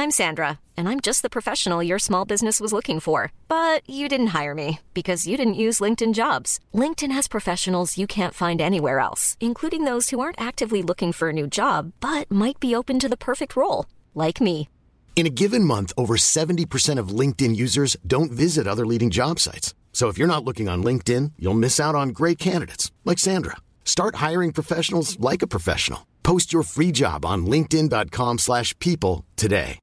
I'm Sandra, and I'm just the professional your small business was looking for. But you didn't hire me because you didn't use LinkedIn Jobs. LinkedIn has professionals you can't find anywhere else, including those who aren't actively looking for a new job, but might be open to the perfect role, like me. In a given month, over 70% of LinkedIn users don't visit other leading job sites. So if you're not looking on LinkedIn, you'll miss out on great candidates like Sandra. Start hiring professionals like a professional. Post your free job on linkedin.com/people today.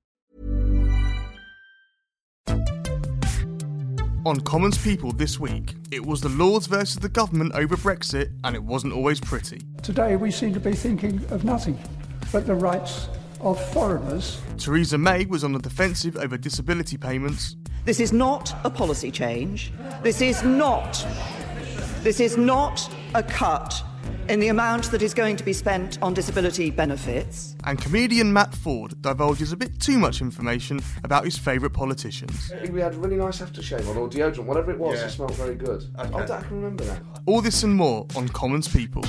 On Commons People this week, it was the Lords versus the government over Brexit, and it wasn't always pretty. Today we seem to be thinking of nothing but the rights of foreigners. Theresa May was on the defensive over disability payments. This is not a policy change. This is not a cut in the amount that is going to be spent on disability benefits. And comedian Matt Ford divulges a bit too much information about his favourite politicians. We had really nice aftershave on, or deodorant, whatever it was. It smelled very good. Okay. I can remember that. All this and more on Commons People.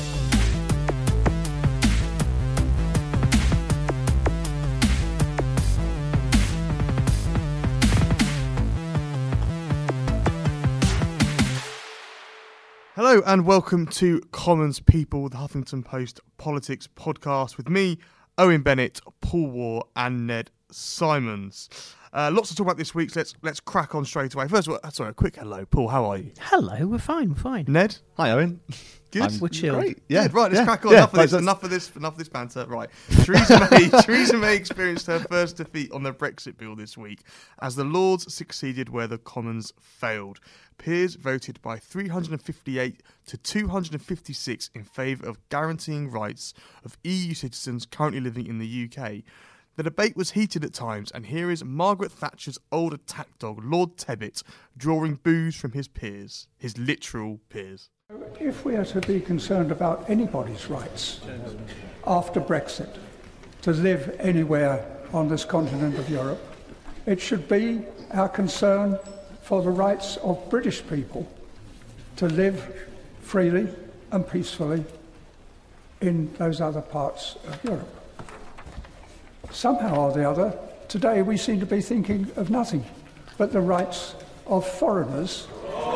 Hello and welcome to Commons People, the Huffington Post politics podcast with me, Owen Bennett, Paul Waugh and Ned Simons. Lots to talk about this week, so let's crack on straight away. First of all, a quick hello. Paul, how are you? Hello, we're fine. Ned? Hi, Owen. Good? We're chilled. Great. Yeah. Good. Right, let's crack on. Yeah. Enough of this banter. Right. Theresa May experienced her first defeat on the Brexit bill this week as the Lords succeeded where the Commons failed. Peers voted by 358 to 256 in favour of guaranteeing rights of EU citizens currently living in the UK. The debate was heated at times, and here is Margaret Thatcher's old attack dog, Lord Tebbit, drawing boos from his peers, his literal peers. If we are to be concerned about anybody's rights after Brexit to live anywhere on this continent of Europe, it should be our concern for the rights of British people to live freely and peacefully in those other parts of Europe. Somehow or the other, today we seem to be thinking of nothing but the rights of foreigners.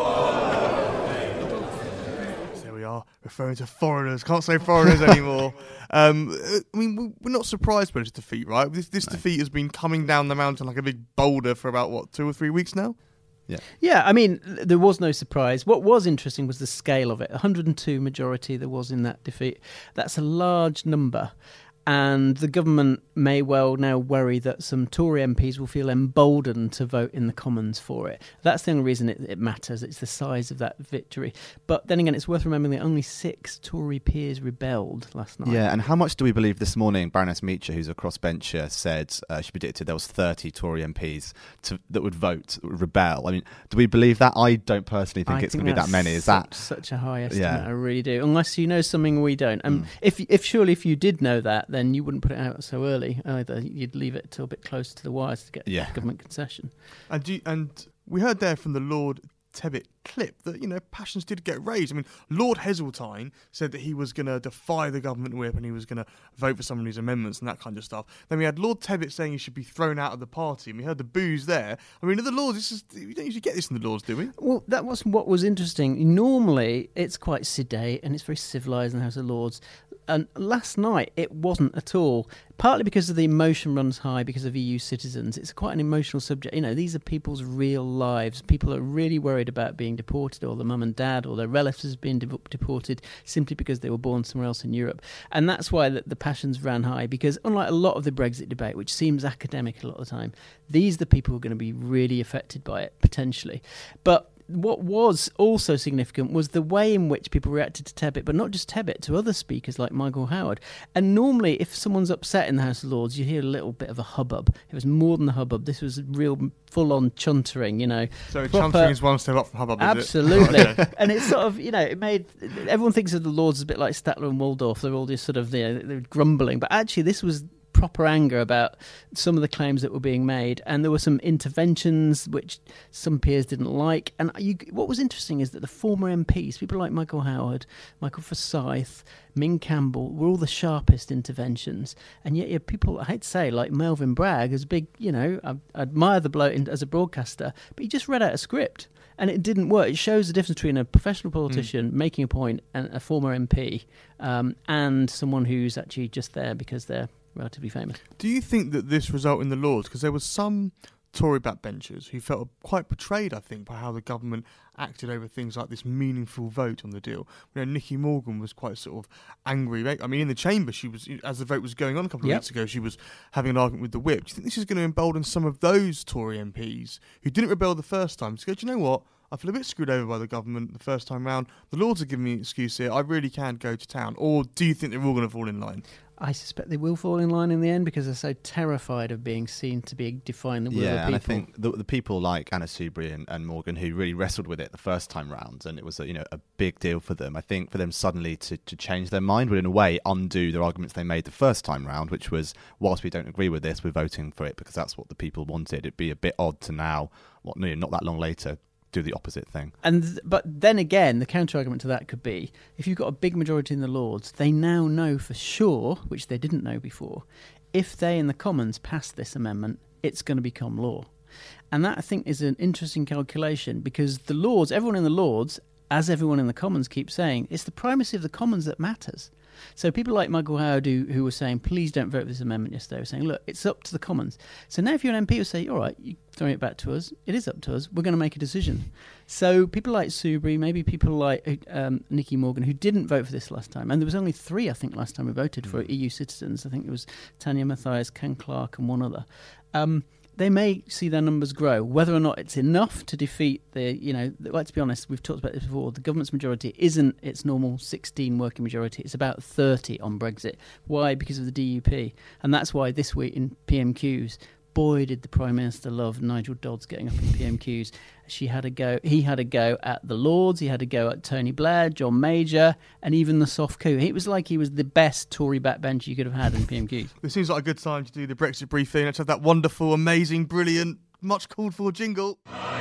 There we are, referring to foreigners. Can't say foreigners anymore. We're not surprised by this defeat, right? This defeat has been coming down the mountain like a big boulder for about, 2 or 3 weeks now? Yeah, I mean, there was no surprise. What was interesting was the scale of it. 102 majority there was in that defeat. That's a large number. And the government may well now worry that some Tory MPs will feel emboldened to vote in the Commons for it. That's the only reason it matters. It's the size of that victory. But then again, it's worth remembering that only 6 Tory peers rebelled last night. Yeah, and how much do we believe this morning Baroness Meacher, who's a crossbencher, said she predicted there was 30 Tory MPs that would vote, rebel. I mean, do we believe that? I don't personally think it's going to be that many. Is that such a high estimate? Yeah. I really do. Unless you know something we don't. If you did know that, then you wouldn't put it out so early either. You'd leave it till a bit closer to the wires to get government concession. And we heard there from the Lord Tebbit clip that, passions did get raised. I mean, Lord Heseltine said that he was going to defy the government whip and he was going to vote for some of these amendments and that kind of stuff. Then we had Lord Tebbit saying he should be thrown out of the party, and we heard the boos there. I mean, the Lords, we don't usually get this in the Lords, do we? Well, that was what was interesting. Normally, it's quite sedate and it's very civilised in the House of Lords. And last night, it wasn't at all. Partly because of the emotion runs high because of EU citizens. It's quite an emotional subject. These are people's real lives. People are really worried about being deported, or their mum and dad or their relatives being deported simply because they were born somewhere else in Europe. And that's why the passions ran high, because unlike a lot of the Brexit debate, which seems academic a lot of the time, these are the people who are going to be really affected by it, potentially. But what was also significant was the way in which people reacted to Tebbit, but not just Tebbit, to other speakers like Michael Howard. And normally, if someone's upset in the House of Lords, you hear a little bit of a hubbub. It was more than a hubbub. This was real full-on chuntering, So chuntering is one step up from hubbub, is absolutely. it? Okay. And it's sort of, it made... Everyone thinks of the Lords as a bit like Statler and Waldorf. They're all just sort of they're grumbling. But actually, this was proper anger about some of the claims that were being made, and there were some interventions which some peers didn't like. And what was interesting is that the former MPs, people like Michael Howard, Michael Forsyth, Ming Campbell, were all the sharpest interventions. And yet you have people, I hate to say, like Melvin Bragg, who's big, I admire the bloke as a broadcaster, but he just read out a script. And it didn't work. It shows the difference between a professional politician making a point and a former MP, and someone who's actually just there because they're relatively famous. Do you think that this resulted in the Lords? Because there was some Tory backbenchers who felt quite betrayed, I think, by how the government acted over things like this meaningful vote on the deal. Nicky Morgan was quite sort of angry. I mean, in the chamber, she was, as the vote was going on a couple of weeks ago, she was having an argument with the whip. Do you think this is going to embolden some of those Tory MPs who didn't rebel the first time to go, do you know what? I feel a bit screwed over by the government the first time round. The Lords are giving me an excuse here. I really can go to town. Or do you think they're all going to fall in line? I suspect they will fall in line in the end because they're so terrified of being seen to be define the will of the people. And I think the people like Anna Soubry and Morgan who really wrestled with it the first time round, and it was a big deal for them. I think for them suddenly to change their mind would in a way undo their arguments they made the first time round, which was, whilst we don't agree with this, we're voting for it because that's what the people wanted. It'd be a bit odd to now, not that long later, do the opposite thing. But then again, the counter-argument to that could be, if you've got a big majority in the Lords, they now know for sure, which they didn't know before, if they in the Commons pass this amendment, it's going to become law. And that, I think, is an interesting calculation because the Lords, everyone in the Lords, as everyone in the Commons keeps saying, it's the primacy of the Commons that matters. So people like Michael Howard, who were saying, please don't vote for this amendment yesterday, were saying, look, it's up to the Commons. So now if you're an MP, you say, all right, you're throwing it back to us. It is up to us. We're going to make a decision. So people like Soubry, maybe people like Nicky Morgan, who didn't vote for this last time, and there was only 3, I think, last time we voted for EU citizens. I think it was Tanya Mathias, Ken Clark and one other. They may see their numbers grow. Whether or not it's enough to defeat let's be honest, we've talked about this before, the government's majority isn't its normal 16 working majority. It's about 30 on Brexit. Why? Because of the DUP. And that's why this week in PMQs, boy, did the Prime Minister love Nigel Dodds getting up in PMQs. He had a go at the Lords, he had a go at Tony Blair, John Major, and even the soft coup. It was like he was the best Tory backbench you could have had in PMQs. It seems like a good time to do the Brexit briefing. Let's have that wonderful, amazing, brilliant, much called for jingle.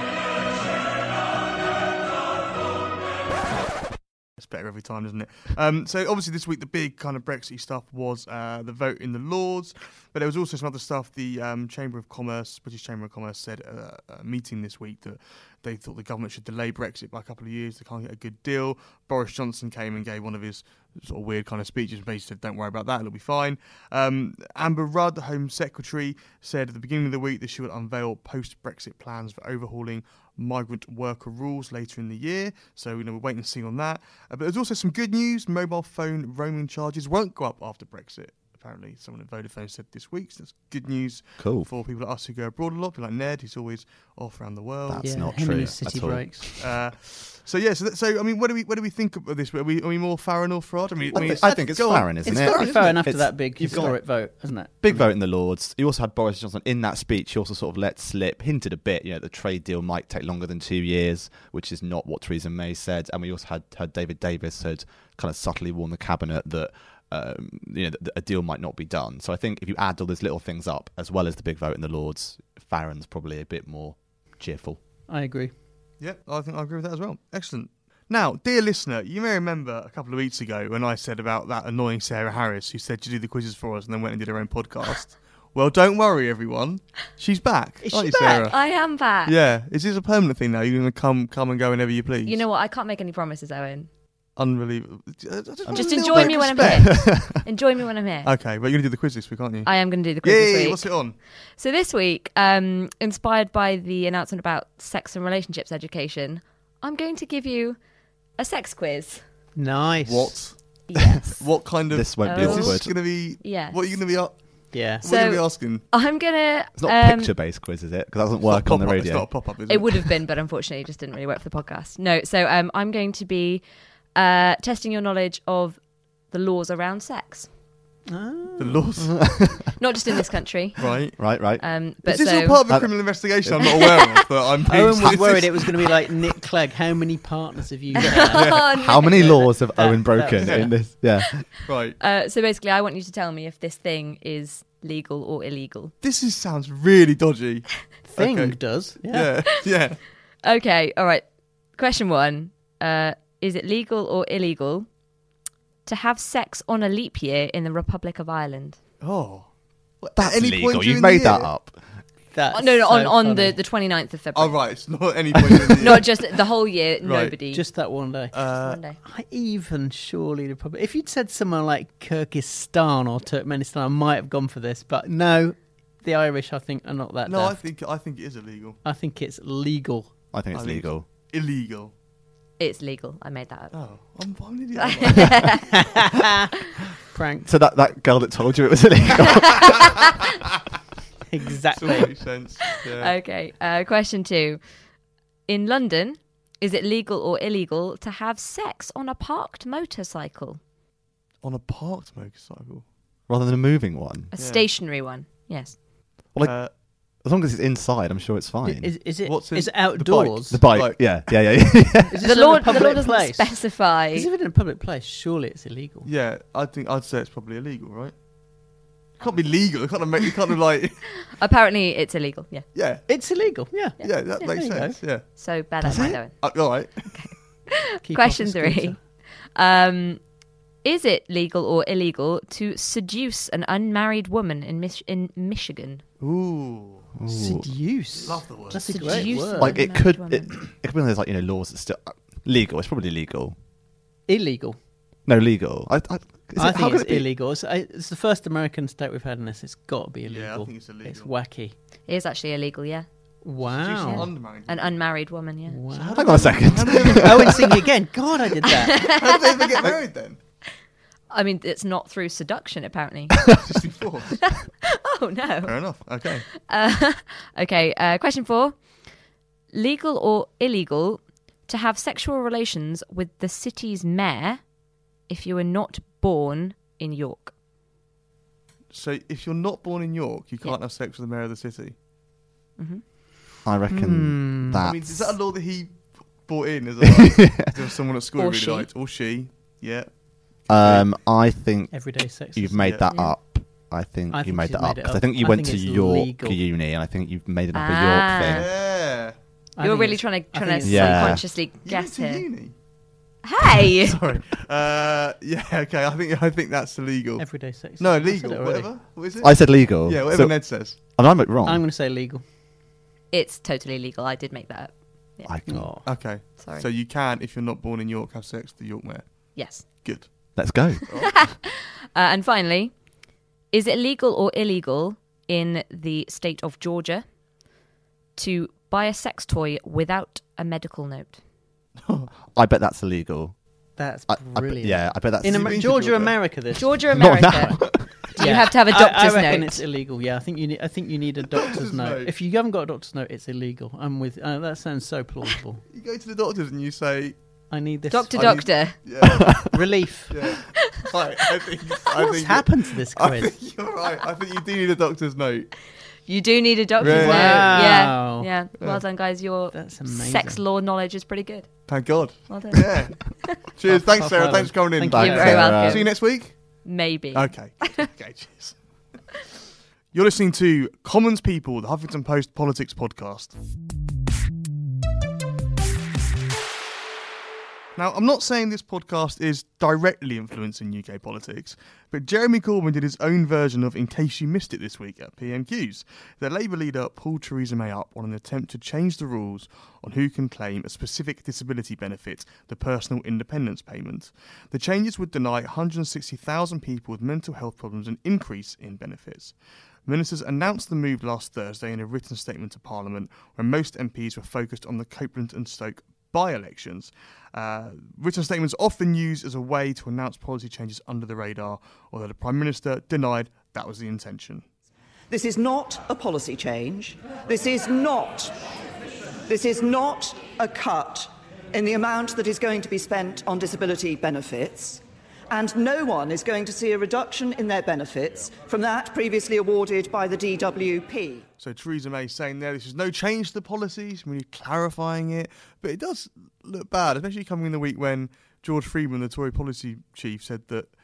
It's better every time, isn't it? So obviously this week the big kind of Brexit stuff was the vote in the Lords, but there was also some other stuff. The Chamber of Commerce, British Chamber of Commerce, said at a meeting this week that they thought the government should delay Brexit by a couple of years. They can't get a good deal. Boris Johnson came and gave one of his sort of weird kind of speeches and basically said, don't worry about that, it'll be fine. Amber Rudd, the Home Secretary, said at the beginning of the week that she would unveil post-Brexit plans for overhauling migrant worker rules later in the year. So we're waiting to see on that. But there's also some good news. Mobile phone roaming charges won't go up after Brexit. Apparently, someone at Vodafone said this week. So that's good news for people like us who go abroad a lot. People like Ned, who's always off around the world. That's not true. City breaks. So I mean, what do we think of this? Are we more Farron or Fraud? I think it's Farron, isn't it? It's very Farron after that big historic vote, isn't it? Big vote in the Lords. You also had Boris Johnson in that speech. He also sort of let slip, hinted a bit, the trade deal might take longer than 2 years, which is not what Theresa May said. And we also had David Davis had kind of subtly warned the cabinet that a deal might not be done. So I think if you add all those little things up, as well as the big vote in the Lords, Farron's probably a bit more cheerful. I agree. Yeah, I think I agree with that as well. Excellent. Now, dear listener, you may remember a couple of weeks ago when I said about that annoying Sarah Harris who said to do the quizzes for us and then went and did her own podcast. Well, don't worry, everyone. She's back. Is she back? Sarah? I am back. Yeah. Is this a permanent thing now? You're going to come and go whenever you please? You know what? I can't make any promises, Owen. Unbelievable. Just enjoy me when I'm here. Enjoy me when I'm here. Okay, but you're going to do the quiz this week, aren't you? I am going to do the quiz this week. What's it on? So this week, inspired by the announcement about sex and relationships education, I'm going to give you a sex quiz. Nice. What? Yes. What kind of... This won't be awkward. Is this going to be... Yes. What are you going to be up? Yeah. What are you going to be asking? I'm going to... It's not a picture-based quiz, is it? Because that doesn't work on the radio. It's not a pop-up, is it? It would have been, but unfortunately it just didn't really work for the podcast. No, so I'm going to be testing your knowledge of the laws around sex. The laws? Not just in this country. Right. But is this all part of a criminal investigation I'm not aware of? But I'm Owen was worried it was going to be like Nick Clegg. How many partners have you got? How many laws have Owen broken in this? Yeah. Right. So basically, I want you to tell me if this thing is legal or illegal? This sounds really dodgy. Thing Okay. does. Yeah. Yeah. Okay, all right. Question 1. Is it legal or illegal to have sex on a leap year in the Republic of Ireland? Oh. That's At any illegal. point You've during made the that year? up. That's No, so on funny. the 29th of Oh, February. right. It's not any point in the year. Not just the whole year, nobody. Just that one day. one day. Even surely the Republic. If you'd said someone like Kyrgyzstan or Turkmenistan, I might have gone for this. But no, the Irish, I think, are not that. No, daft. I think it is illegal. I think it's legal. I think it's I think- legal. Illegal. It's legal. I made that up. Oh, I'm an idiot. Prank. So that girl that told you it was illegal. Exactly. Still makes sense. Yeah. Okay. Question 2. In London, is it legal or illegal to have sex on a parked motorcycle? On a parked motorcycle. Rather than a moving one. A Yeah. stationary one. Yes. Well, like, as long as it's inside, I'm sure it's fine. Is it What's in- is it outdoors? the bike. Bike. Yeah. Is this The in law, a public doesn't place? specify. Is it in a public place? Surely it's illegal. Yeah, I'd say it's probably illegal, right? It can't be legal. It can't be like. Apparently, it's illegal. Yeah. Yeah. It's illegal. Yeah. Yeah, that Yeah, makes there you sense. Yeah. So bear that in mind, Owen. All right. Keep Question off the 3. scooter. Is it legal or illegal to seduce an unmarried woman in Michigan? Ooh. Seduce. Love the word. That's a Seduce great word. them. Like it Unmarried could. woman. It could be one of those like laws that's still legal. It's probably legal. Illegal. No, legal. I how think could it's it be? illegal. It's the first American state we've had in this. It's got to be illegal. Yeah, I think it's illegal. It's wacky. It is actually illegal, yeah. Wow. Unmarried. An unmarried woman, yeah. Wow. Hang on a second. Owen singing again. God, I did that. How did they ever get married then? I mean, it's not through seduction, apparently. Just before. Oh, no. Fair enough. Okay. Okay, question 4. Legal or illegal to have sexual relations with the city's mayor if you were not born in York? So if you're not born in York, you can't have sex with the mayor of the city. I reckon that. I mean, is that a law that he brought in? Is there someone at school Or who she. really liked? Or she? Yeah. I think Everyday sex. you've made that Yeah. up. I think I you think made she's that made up it because up. I think you I went think to it's York legal. uni, and I think you've made it up a Ah. York thing. Yeah. I You're think really it's- trying I to think it's- Yeah. subconsciously You went guess to here. uni. Hey! Sorry. Yeah. Okay. I think that's illegal. Everyday sex. No, I said legal. it already. Whatever. What is it? I said legal. Yeah. Whatever So, Ned says. and I'm wrong. I'm going to say legal. It's totally legal. I did make that up. Yeah. Oh. Okay. Sorry. So you can, if you're not born in York, have sex with the York mayor. Yes. Good. Let's go. And finally, is it legal or illegal in the state of Georgia to buy a sex toy without a medical note? I bet that's illegal. That's I bet- brilliant. yeah, I bet that's. In You've been to Georgia, Georgia? America, this. Georgia, Not America. You have to have a doctor's I reckon note. it's illegal. Yeah, I think you need a doctor's note. note. If you haven't got a doctor's note, it's illegal. I'm with. That sounds so plausible. You go to the doctors and you say, I need this. Doctor, I doctor. yeah, Relief. yeah. Right, I think What's happened to this I quiz? think you're right. I think you do need a doctor's note. You do need a doctor's Really? note. Wow. Yeah. Well done, guys. Your That's amazing. sex law knowledge is pretty good. Thank God. Well done. Yeah. Cheers. Thanks, Half Sarah. Island. Thanks for coming in. Thank You're very welcome. See you next week. Maybe. Okay. Okay. Cheers. You're listening to Commons People, the Huffington Post politics podcast. Now, I'm not saying this podcast is directly influencing UK politics, but Jeremy Corbyn did his own version of In Case You Missed It this week at PMQs. The Labour leader pulled Theresa May up on an attempt to change the rules on who can claim a specific disability benefit, the personal independence payment. The changes would deny 160,000 people with mental health problems an increase in benefits. Ministers announced the move last Thursday in a written statement to Parliament, where most MPs were focused on the Copeland and Stoke by-elections. Written statements often used as a way to announce policy changes under the radar, although the Prime Minister denied that was the intention. This is not a policy change. This is not a cut in the amount that is going to be spent on disability benefits. And no one is going to see a reduction in their benefits from that previously awarded by the DWP. So Theresa May saying there, this is no change to the policies, really clarifying it. But it does look bad, especially coming in the week when George Freeman, the Tory policy chief, said that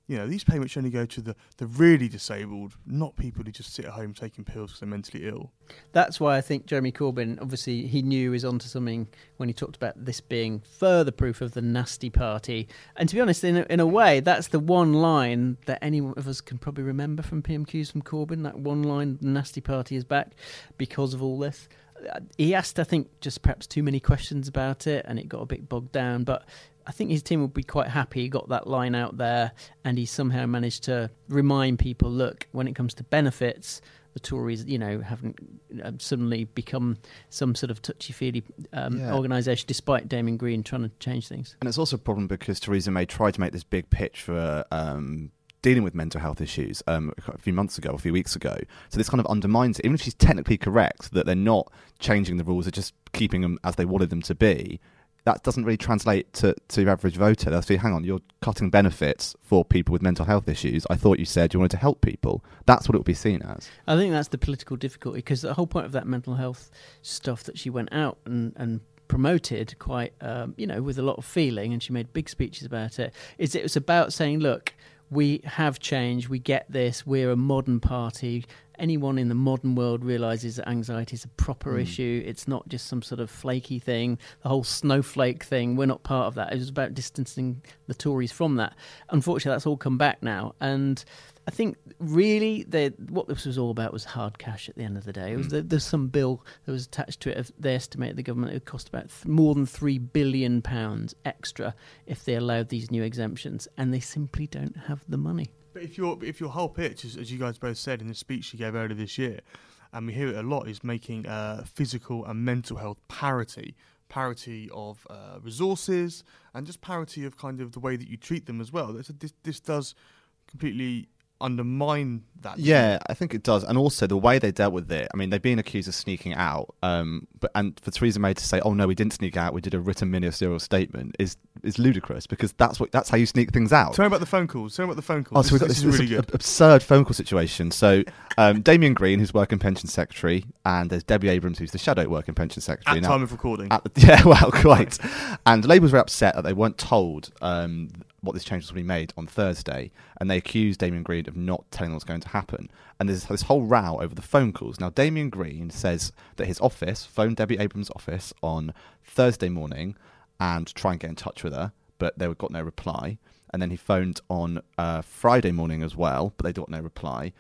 these payments only go to the really disabled, not people who just sit at home taking pills because they're mentally ill. That's why I think Jeremy Corbyn, obviously, he knew he was onto something when he talked about this being further proof of the nasty party. And to be honest, in a way, that's the one line that any of us can probably remember from PMQs from Corbyn, that one line, the nasty party is back because of all this. He asked, I think, just perhaps too many questions about it, and it got a bit bogged down, but I think his team would be quite happy he got that line out there, and he somehow managed to remind people, look, when it comes to benefits, the Tories, haven't suddenly become some sort of touchy-feely organisation, despite Damien Green trying to change things. And it's also a problem because Theresa May tried to make this big pitch for dealing with mental health issues a few weeks ago. So this kind of undermines it. Even if she's technically correct that they're not changing the rules, they're just keeping them as they wanted them to be, that doesn't really translate to your average voter. They'll say, hang on, you're cutting benefits for people with mental health issues. I thought you said you wanted to help people. That's what it will be seen as. I think that's the political difficulty, because the whole point of that mental health stuff that she went out and promoted quite, with a lot of feeling, and she made big speeches about it, is it was about saying, look, we have changed, we get this, we're a modern party. Anyone in the modern world realises that anxiety is a proper issue. It's not just some sort of flaky thing. The whole snowflake thing, we're not part of that. It was about distancing the Tories from that. Unfortunately, that's all come back now. And I think really what this was all about was hard cash at the end of the day. It was there's some bill that was attached to it. They estimate the government it would cost about more than £3 billion extra if they allowed these new exemptions, and they simply don't have the money. But if your whole pitch, as you guys both said in the speech you gave earlier this year, and we hear it a lot, is making physical and mental health parity of resources, and just parity of kind of the way that you treat them as well. This does completely undermine that. Yeah, I think it does. And also the way they dealt with it, I mean, they've been accused of sneaking out, and for Theresa May to say, oh no, we didn't sneak out, we did a written ministerial statement, is ludicrous, because that's how you sneak things out. Tell me about the phone calls. Oh, so we've got this absurd phone call situation. So Damien Green, who's Work and Pension Secretary, and there's Debbie Abrams, who's the Shadow Work and Pension Secretary. At time of recording. Quite. And Labour was very upset that they weren't told what this change was going to be made on Thursday, and they accused Damien Green of not telling them what's going to happen. And there's this whole row over the phone calls. Now, Damien Green says that his office phoned Debbie Abrams' office on Thursday morning and try and get in touch with her, but they got no reply. And then he phoned on Friday morning as well, but they got no reply.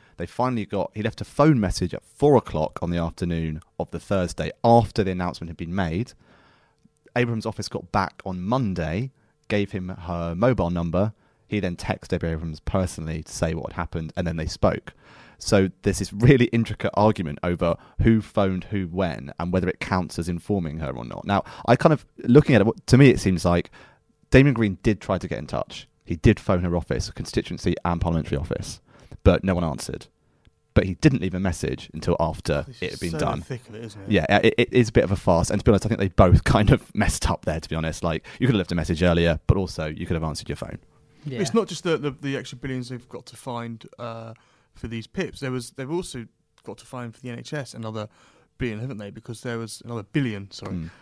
He left a phone message at 4:00 on the afternoon of the Thursday after the announcement had been made. Abrams' office got back on Monday, gave him her mobile number. He then texted Debbie Abrams personally to say what had happened, and then they spoke. So there's this really intricate argument over who phoned who when, and whether it counts as informing her or not. Now, I kind of, looking at it, to me it seems like Damien Green did try to get in touch. He did phone her office, constituency and parliamentary office, but no one answered. But he didn't leave a message until after it had been done. Thick of it, isn't it? Yeah, it is a bit of a farce. And to be honest, I think they both kind of messed up there, to be honest. Like, you could have left a message earlier, but also you could have answered your phone. Yeah. It's not just the extra billions they've got to find for these PIPs. They've also got to find for the NHS another billion, haven't they? Because there was another billion,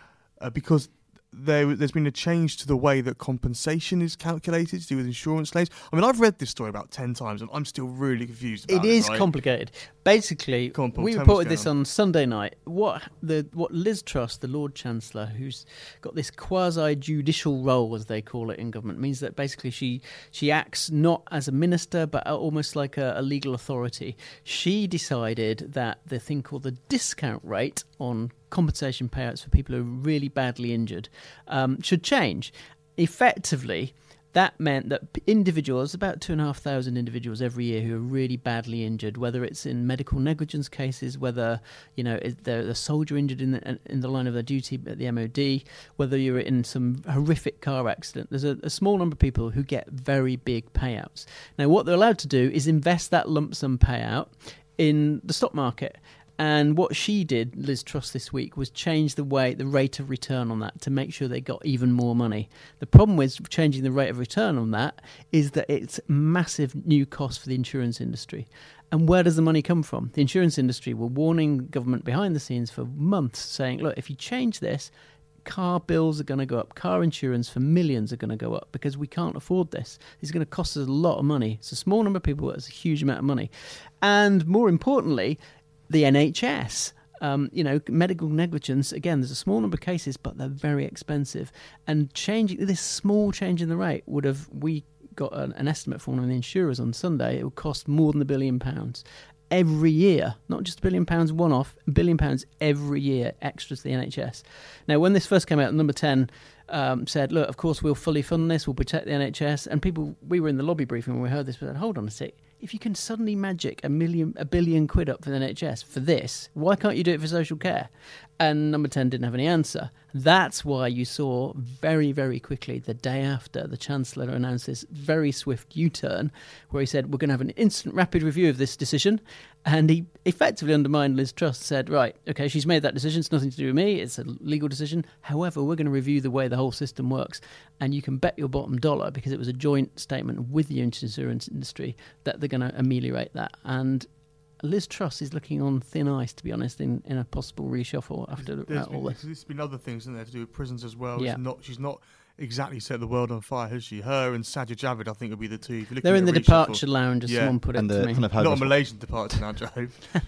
because there's been a change to the way that compensation is calculated to do with insurance claims. I mean, I've read this story about 10 times and I'm still really confused about it. It is complicated. Basically, we reported this on Sunday night. What Liz Truss, the Lord Chancellor, who's got this quasi-judicial role, as they call it in government, means that basically she acts not as a minister, but almost like a legal authority. She decided that the thing called the discount rate on compensation payouts for people who are really badly injured should change. Effectively, that meant that individuals, about 2,500 individuals every year who are really badly injured, whether it's in medical negligence cases, whether they're a soldier injured in the line of their duty at the MOD, whether you're in some horrific car accident, there's a small number of people who get very big payouts. Now, what they're allowed to do is invest that lump sum payout in the stock market. And what she did, Liz Truss, this week was change the rate of return on that to make sure they got even more money. The problem with changing the rate of return on that is that it's massive new cost for the insurance industry. And where does the money come from? The insurance industry were warning government behind the scenes for months, saying, look, if you change this, car bills are going to go up. Car insurance for millions are going to go up because we can't afford this. It's going to cost us a lot of money. It's a small number of people, but it's a huge amount of money. And more importantly, the NHS. Medical negligence, again, there's a small number of cases, but they're very expensive. And changing this small change in the rate we got an estimate from one of the insurers on Sunday, it would cost more than £1 billion every year, not just £1 billion one-off, £1 billion every year extra to the NHS. Now, when this first came out, number 10 said, look, of course we'll fully fund this, we'll protect the NHS. And we were in the lobby briefing when we heard this, we said, hold on a sec. If you can suddenly magic £1 billion up for the NHS for this, why can't you do it for social care? And number 10 didn't have any answer. That's why you saw very, very quickly, the day after, the Chancellor announced this very swift U-turn where he said, we're going to have an instant rapid review of this decision. And he effectively undermined Liz Truss, said, right, OK, she's made that decision. It's nothing to do with me. It's a legal decision. However, we're going to review the way the whole system works. And you can bet your bottom dollar, because it was a joint statement with the insurance industry, that they're going to ameliorate that. And Liz Truss is looking on thin ice, to be honest, in a possible reshuffle after all this. There's been other things in there to do with prisons as well. Yeah. She's not exactly set the world on fire, has she? Her and Sajid Javid, I think, will be the two. They're in the departure lounge, as someone put it to me. Kind of not a Malaysian departure now, Joe.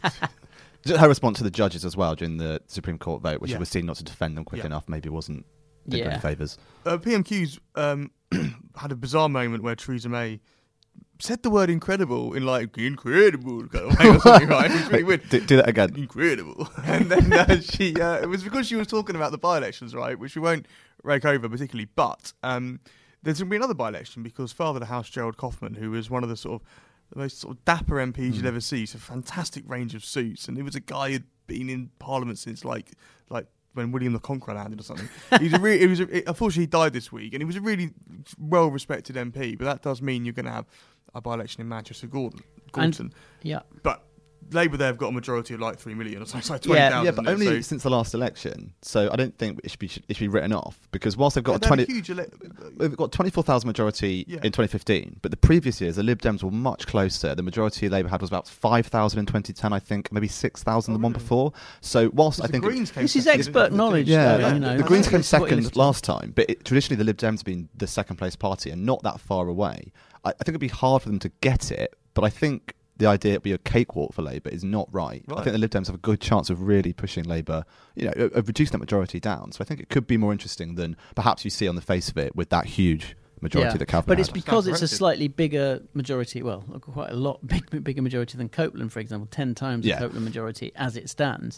Her response to the judges as well during the Supreme Court vote, which was seen not to defend them quick enough, maybe did them any favours. PMQ's had a bizarre moment where Theresa May said the word incredible in like incredible kind of way or something, right? It was really weird. Do that again. Incredible. And then it was because she was talking about the by-elections, right, which we won't rake over particularly, but there's going to be another by-election because Father of the House, Gerald Kaufman, who was one of the most sort of dapper MPs you'd ever see, it's a fantastic range of suits, and he was a guy who'd been in Parliament since like when William the Conqueror landed or something. Unfortunately, he died this week, and he was a really well-respected MP, but that does mean you're going to have a by-election in Manchester, Gorton. But Labour there have got a majority of like 3 million or something, it's like 20,000. Yeah, but only since the last election. So I don't think it should be written off, because whilst they've got they've got 24,000 majority in 2015, but the previous years the Lib Dems were much closer. The majority Labour had was about 5,000 in 2010, I think, maybe 6,000 the one before. So whilst I think this is expert knowledge, the Greens came second last time, but traditionally the Lib Dems have been the second place party and not that far away. I think it'd be hard for them to get it, but I think the idea it'd be a cakewalk for Labour is not right. I think the Lib Dems have a good chance of really pushing Labour, of reducing that majority down. So I think it could be more interesting than perhaps you see on the face of it with that huge majority that Cabinet But it's because it's a slightly bigger majority, well, quite a lot bigger majority than Copeland, for example, 10 times the Copeland majority as it stands.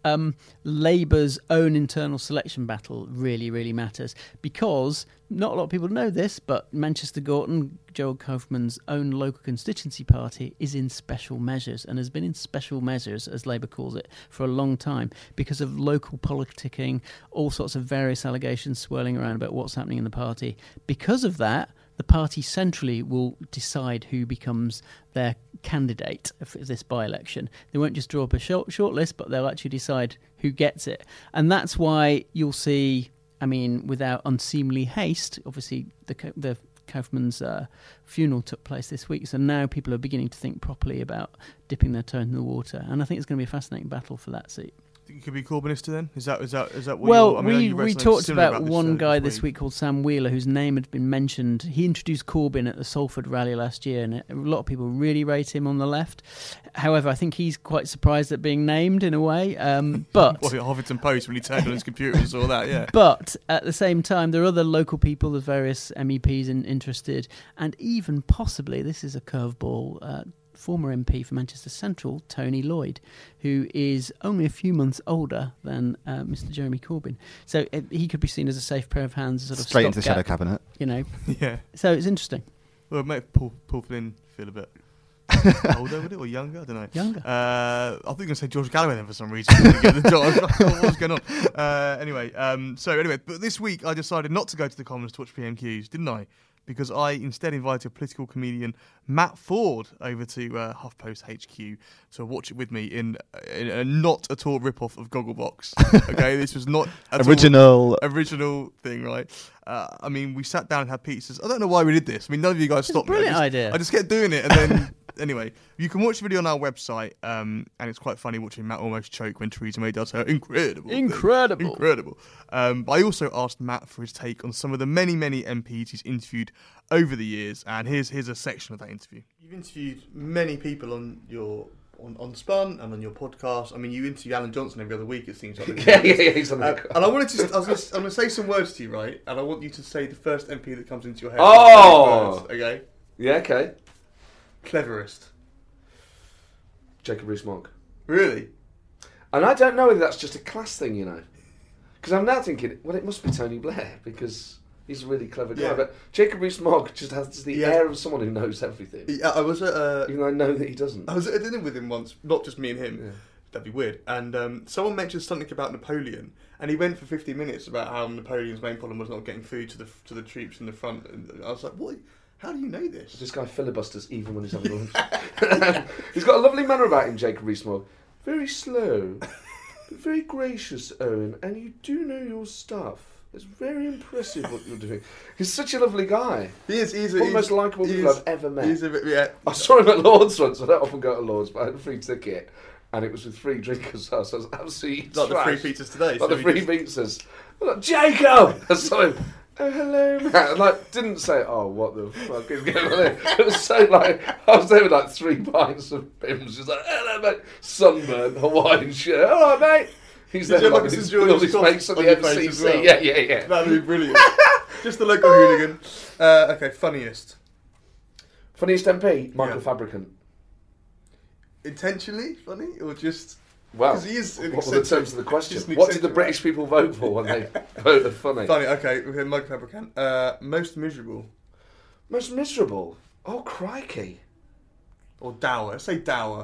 Labour's own internal selection battle really, really matters, because not a lot of people know this, but Manchester Gorton, Gerald Kaufman's own local constituency party, is in special measures and has been in special measures, as Labour calls it, for a long time because of local politicking, all sorts of various allegations swirling around about what's happening in the party. Because of that, the party centrally will decide who becomes their candidate for this by-election. They won't just draw up a short list, but they'll actually decide who gets it. And that's why you'll see, without unseemly haste, obviously the Kaufman's funeral took place this week, so now people are beginning to think properly about dipping their toe in the water, and I think it's going to be a fascinating battle for that seat. Think it could be Corbynista then? Is that what? Well, we talked about one guy this week called Sam Wheeler, whose name had been mentioned. He introduced Corbyn at the Salford rally last year, and a lot of people really rate him on the left. However, I think he's quite surprised at being named in a way. But Huffington Post when he turned on his computer and saw that, yeah. But at the same time, there are other local people, there's various MEPs interested, and even possibly, this is a curveball, former MP for Manchester Central, Tony Lloyd, who is only a few months older than Mr. Jeremy Corbyn. So he could be seen as a safe pair of hands, sort of straight into the shadow cabinet. Yeah. So it's interesting. Well, it make Paul Flynn feel a bit older with it, or younger? I don't know. Younger. I think you're going to say George Galloway then for some reason. To get the job. What's going on? Anyway, but this week I decided not to go to the Commons to watch PMQs, didn't I? Because I instead invited political comedian Matt Ford over to HuffPost HQ to watch it with me in a not at all rip-off of Gogglebox. Okay, this was not at original thing, right? We sat down and had pizzas. I don't know why we did this. None of you guys stopped me. Brilliant idea. I just kept doing it, and then Anyway, you can watch the video on our website, and it's quite funny watching Matt almost choke when Theresa May does her incredible. But I also asked Matt for his take on some of the many, many MPs he's interviewed over the years, and here's a section of that interview. You've interviewed many people on your on Spun and on your podcast. I mean, you interview Alan Johnson every other week, it seems like. yeah, he's on the and I wanted to. I'm going to say some words to you, right? And I want you to say the first MP that comes into your head. Oh! Okay. Yeah, okay. Cleverest. Jacob Rees-Mogg. Really? And I don't know whether that's just a class thing, you know. Because I'm now thinking, well, it must be Tony Blair, because he's a really clever guy. Yeah. But Jacob Rees-Mogg just has the air of someone who knows everything. Yeah, I was at even though I know that he doesn't. I was at a dinner with him once, not just me and him. Yeah. That'd be weird. And someone mentioned something about Napoleon, and he went for 50 minutes about how Napoleon's main problem was not getting food to the troops in the front. And I was like, what? How do you know this? This guy filibusters even when he's having lunch. He's got a lovely manner about him, Jacob Rees-Mogg. Very slow, but very gracious, Owen, and you do know your stuff. It's very impressive what you're doing. He's such a lovely guy. He is. He's one of the most likeable people I've ever met. I saw him at Lord's once. I don't often go to Lord's, but I had a free ticket, and it was with free drinkers. So I was absolutely like the free pizzas today. Like the free pizzas. I'm like, Jacob! I saw him. Oh, hello, Matt. And didn't say, oh, what the fuck is going on here? It was so I was there with 3 pints of Pimm's, just like, hello, mate. Sunburnt, Hawaiian shirt. All right, mate. He's there with his mates at the MCC. Well. Yeah. That'd be brilliant. Just the local hooligan. Okay, funniest. Funniest MP? Michael Fabricant. Intentionally funny, or just... Well, he is what were the terms of the question? What did the British people vote for when they voted funny? Funny, okay, Michael Fabricant. Most miserable. Most miserable? Oh, crikey. Or dour. Let's say dour.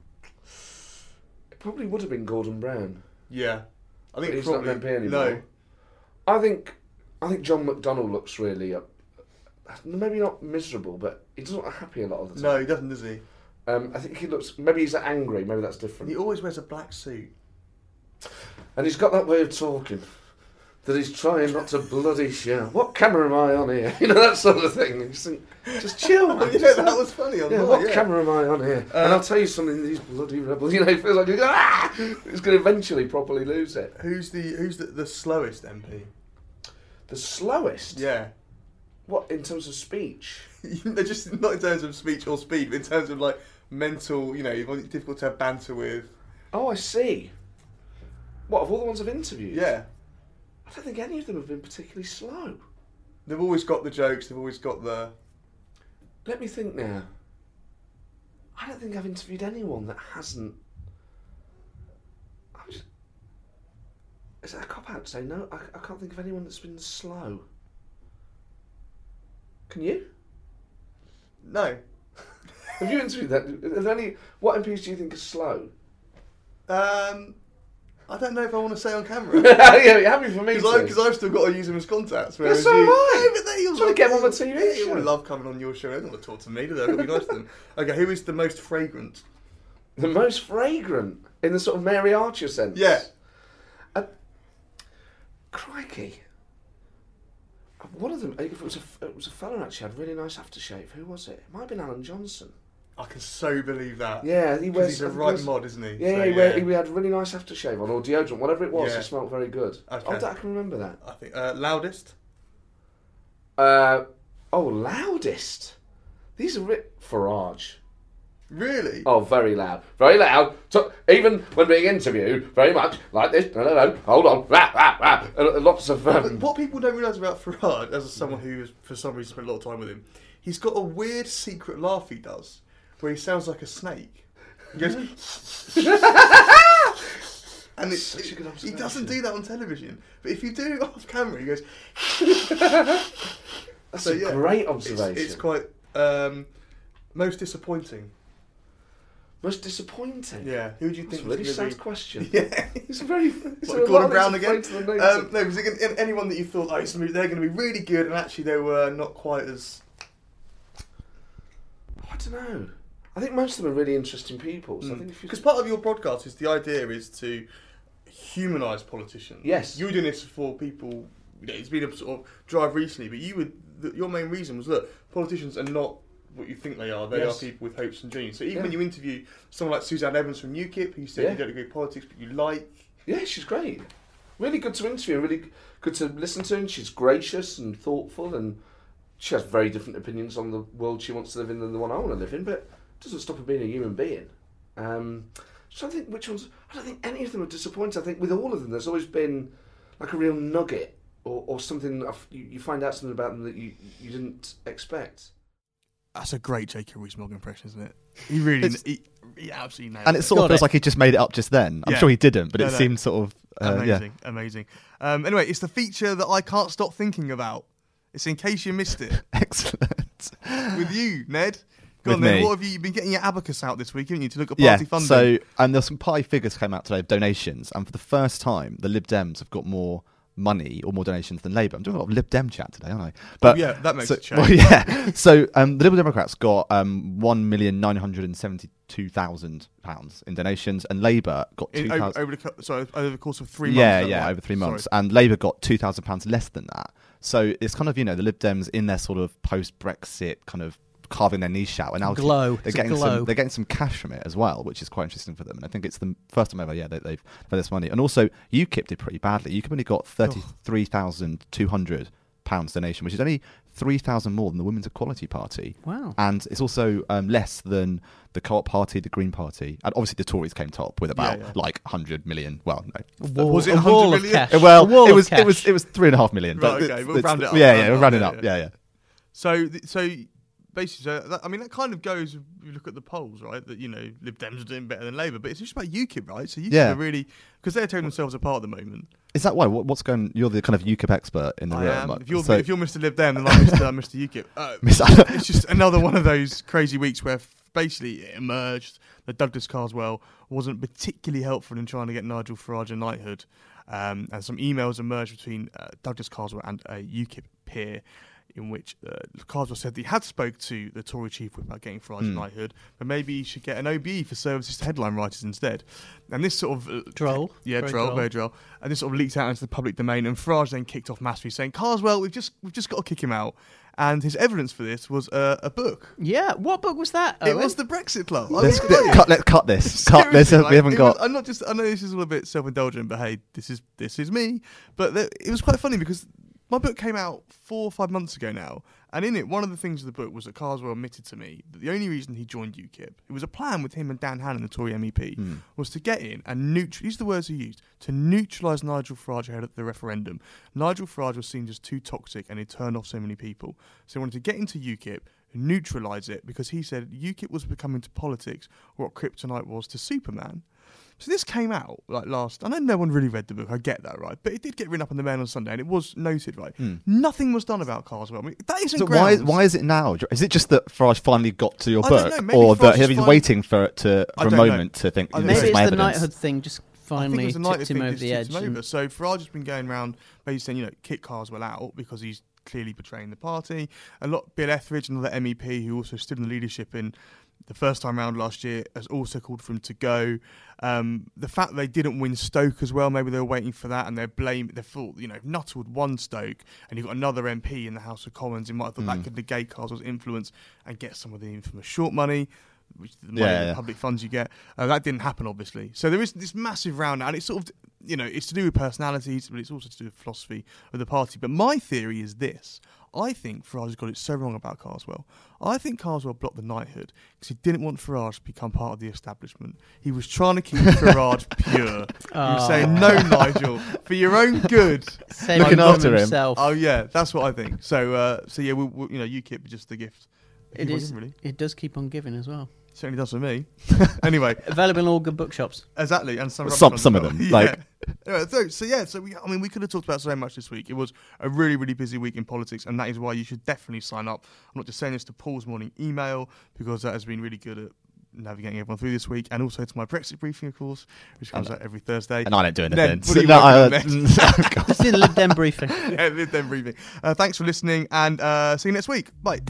It probably would have been Gordon Brown. Yeah. I think he's probably, not MP anymore. No. I think John McDonnell looks really... maybe not miserable, but he doesn't look happy a lot of the time. No, he doesn't, does he? I think he looks... Maybe he's angry. Maybe that's different. He always wears a black suit. And he's got that way of talking that he's trying not to bloody shout. What camera am I on here? You know, that sort of thing. And you think, just chill, man. Yeah, that was funny. What camera am I on here? And I'll tell you something, these bloody rebels, you know, it feels like he's going to eventually properly lose it. Who's the slowest MP? The slowest? Yeah. What, in terms of speech? They're just not in terms of speech or speed, but in terms of mental, you know, it's difficult to have banter with. Oh, I see. What, of all the ones I've interviewed? Yeah. I don't think any of them have been particularly slow. They've always got the jokes, they've always got the... Let me think now. I don't think I've interviewed anyone that hasn't... Is that a cop-out to say no? I can't think of anyone that's been slow. Can you? No. Have you interviewed that? Are there any... What MPs do you think are slow? I don't know if I want to say on camera. Yeah, happy for me because I've still got to use them as contacts. Yes, so have I. Yeah, but they trying to get them on the TV show. They love coming on your show. They don't want to talk to me, do they? I've got to be nice to them. Okay, who is the most fragrant? The most fragrant? In the sort of Mary Archer sense? Yeah. Crikey. One of them, it was a fella actually, had a really nice aftershave. Who was it? It might have been Alan Johnson. I can so believe that. Yeah, he's a right mod, isn't he? Yeah, he had a really nice aftershave on, or deodorant, whatever it was. It smelled very good. Okay. I can remember that. I think loudest. Loudest. These are Farage. Really? Oh, very loud. Very loud. So, even when being interviewed, very much like this. No, hold on. Rah, rah, rah. And lots of... What people don't realise about Farage, as someone who has, for some reason, spent a lot of time with him, he's got a weird secret laugh he does, where he sounds like a snake. He goes... and he doesn't do that on television. But if you do it off camera, he goes... That's a great observation. It's quite... most disappointing. Most disappointing? Yeah. Who do you think? That's a really sad question. Yeah. It's a very... Gordon Brown again? No, was it anyone that you thought, they're going to be really good, and actually they were not quite as... I don't know. I think most of them are really interesting people. So because part of your podcast is the idea is to humanise politicians. Yes. You were doing this for people... It's been a sort of drive recently, but your main reason was, look, politicians are not what you think they are. They Yes. are people with hopes and dreams. So even Yeah. when you interview someone like Suzanne Evans from UKIP, who said Yeah. you don't agree with politics, but you like. Yeah, she's great. Really good to interview, really good to listen to, and she's gracious and thoughtful, and she has very different opinions on the world she wants to live in than the one I want to live in, but it doesn't stop her being a human being. So I think I don't think any of them are disappointing. I think with all of them, there's always been like a real nugget or something, you find out something about them that you didn't expect. That's a great J.K. Rees-Mogg impression, isn't it? He really, he absolutely nailed it. And it sort of feels like he just made it up just then. I'm Yeah. sure he didn't, but No, it seemed sort of amazing, amazing. Anyway, it's the feature that I can't stop thinking about. It's in case you missed it. Excellent. With you, Ned. Go With on then. me. What have you've been getting your abacus out this week, haven't you, to look at party funding? So there's some party figures came out today of donations, and for the first time, the Lib Dems have got more money or more donations than Labour. I'm doing a lot of Lib Dem chat today, aren't I? But yeah, that makes so, a change. Well, yeah. So the Liberal Democrats got £1,972,000 in donations, and Labour got £2,000 over the course of 3 months. Yeah, is that right? over 3 months. Sorry. And Labour got £2,000 less than that. So it's kind of, the Lib Dems in their sort of post-Brexit kind of carving their niche out. And now Glow. they're It's a getting glow. they're geting some cash from it as well, which is quite interesting for them. And I think it's the first time ever, they've had this money. And also, UKIP did pretty badly. UKIP only got £33,200 donation, which is only 3,000 more than the Women's Equality Party. Wow. And it's also less than the Co-op Party, the Green Party, and obviously the Tories came top with about 100 million. Well, no, Was it a 100 wall of million? cash. well, A wall it of was cash. it was 3.5 million. Right, but okay, we'll round it up. Yeah, we're rounding up. Yeah. So basically, that kind of goes. If you look at the polls, right? That Lib Dems are doing better than Labour, but it's just about UKIP, right? So UKIP are really, because they're tearing themselves apart at the moment. Is that why? What's going? You're the kind of UKIP expert in the I room. am. Like, If you're so- Mr. Lib Dem, then I'm Mr. UKIP. It's just another one of those crazy weeks where basically it emerged that Douglas Carswell wasn't particularly helpful in trying to get Nigel Farage a knighthood, and some emails emerged between Douglas Carswell and a UKIP peer, in which Carswell said that he had spoke to the Tory chief whip about getting Farage a knighthood, but maybe he should get an OBE for services to headline writers instead. And this sort of Droll. yeah, very droll. And this sort of leaked out into the public domain, and Farage then kicked off massively, saying, "Carswell, we've just got to kick him out." And his evidence for this was a book. Yeah, what book was that? It Owen? was the Brexit Club. Let's cut this. Cut this. Seriously, We haven't got. I'm not just. I know this is all a bit self-indulgent, but hey, this is me. But it was quite funny because my book came out 4 or 5 months ago now, and in it, one of the things of the book was that Carswell admitted to me that the only reason he joined UKIP, it was a plan with him and Dan Hannan, the Tory MEP, was to get in and these are the words he used, to neutralise Nigel Farage ahead of the referendum. Nigel Farage was seen as too toxic and he turned off so many people. So he wanted to get into UKIP, neutralise it, because he said UKIP was becoming to politics what Kryptonite was to Superman. So this came out last. I know no one really read the book. I get that, right? But it did get written up in the Mail on Sunday, and it was noted, right? Nothing was done about Carswell. I mean, that isn't So grounds. why is it now? Is it just that Farage finally got to your I don't book, know, maybe or that Farage he's is waiting for it for I a don't know. moment to think? I don't This know. Maybe is it's my the evidence. knighthood thing just I think it finally was a United tipped him thing over just the tipped edge. him over. and- So Farage has been going around basically saying, kick Carswell out because he's clearly betraying the party. Bill Etheridge, another MEP who also stood in the leadership in the first time round last year, has also called for him to go. The fact they didn't win Stoke as well, maybe they were waiting for that, and they thought, if Nuttall won Stoke and you've got another MP in the House of Commons, you might have thought that could negate Carswell's influence and get some of the infamous short money, which the money, the public funds you get. That didn't happen, obviously. So there is this massive round now, and it's sort of, it's to do with personalities, but it's also to do with philosophy of the party. But my theory is this. I think Farage has got it so wrong about Carswell. I think Carswell blocked the knighthood because he didn't want Farage to become part of the establishment. He was trying to keep Farage pure. He was saying, no, Nigel, for your own good. Saving Looking from after him. himself. Oh, yeah, that's what I think. So yeah, UKIP is just the gift. It He is. wasn't really. It does keep on giving as well. Certainly does for me. Anyway. Available in all good bookshops. Exactly, and some Some rubbish of ones them, as like- Anyway, so we could have talked about so much this week. It was a really, really busy week in politics, and that is why you should definitely sign up. I'm not just saying this to Paul's morning email, because that has been really good at navigating everyone through this week, and also to my Brexit briefing, of course, which comes out every Thursday. And I don't do Ned, anything. what are you No, working on, Ned? Just in the Lib Dem briefing. Yeah, Lib Dem briefing. Thanks for listening, and see you next week. Bye.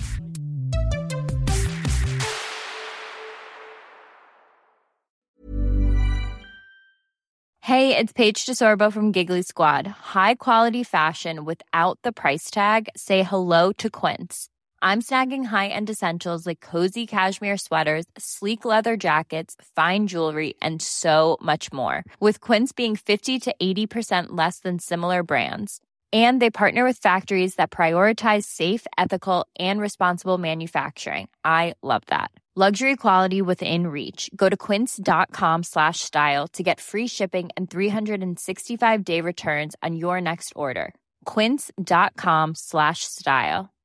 Hey, it's Paige DeSorbo from Giggly Squad. High quality fashion without the price tag. Say hello to Quince. I'm snagging high-end essentials like cozy cashmere sweaters, sleek leather jackets, fine jewelry, and so much more. With Quince being 50 to 80% less than similar brands. And they partner with factories that prioritize safe, ethical, and responsible manufacturing. I love that. Luxury quality within reach. Go to quince.com/style to get free shipping and 365-day returns on your next order. Quince.com/style.